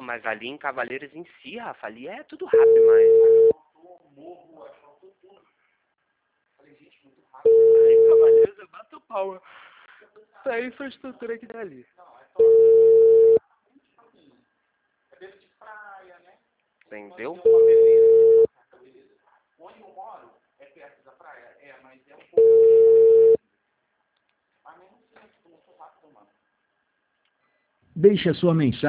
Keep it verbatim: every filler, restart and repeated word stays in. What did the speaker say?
Mas ali em Cavaleiros em si, Rafa, ali é tudo rápido demais. Morro, asfaltou tudo. Falei, gente, muito rápido. Aí em Cavaleiros eu bato palma pra infraestrutura que tem ali. Não, é top. É beira de praia, né? Entendeu? Tem uma beleza. Onde eu moro é perto da praia. É, mas é um pouco. Mas mesmo assim, é muito rápido, mano. Deixe a sua mensagem.